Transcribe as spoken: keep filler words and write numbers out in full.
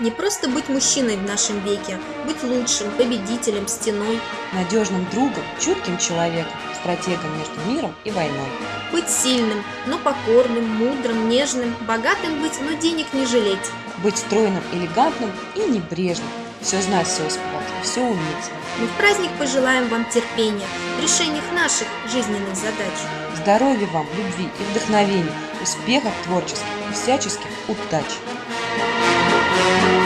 Не просто быть мужчиной в нашем веке, быть лучшим, победителем, стеной. Надежным другом, чутким человеком, стратегом между миром и войной. Быть сильным, но покорным, мудрым, нежным, богатым быть, но денег не жалеть. Быть стройным, элегантным и небрежным. Все знать, все успевать, все уметь. Мы в праздник пожелаем вам терпения в решениях наших жизненных задач. Здоровья вам, любви и вдохновения, успехов творческих и всяческих удач.